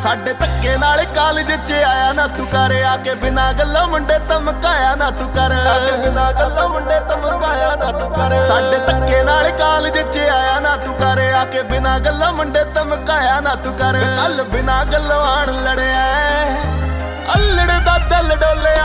ਸਾਡੇ ਧੱਕੇ ਨਾਲ ਕਾਲਜ ਚ ਆਇਆ ਨਾ ਤੂੰ ਕਰ ਆ ਕੇ ਬਿਨਾ ਗੱਲੋਂ ਮੁੰਡੇ ਧਮਕਾਇਆ ਨਾ ਤੂੰ ਕਰ ਆ ਕੇ ਬਿਨਾ ਗੱਲੋਂ ਮੁੰਡੇ ਧਮਕਾਇਆ ਨਾ ਤੂੰ ਕਰ ਸਾਡੇ ਧੱਕੇ ਨਾਲ ਕਾਲਜ ਚ ਆਇਆ ਨਾ ਤੂੰ ਕਰ ਆ ਕੇ ਬਿਨਾ ਗੱਲੋਂ ਮੁੰਡੇ ਧਮਕਾਇਆ ਨਾ ਤੂੰ ਕਰ ਕੱਲ ਬਿਨਾ ਗੱਲੋਂ ਆਣ ਲੜਿਆ ਅਲੜ ਦਾ ਦਿਲ ਡੋਲਿਆ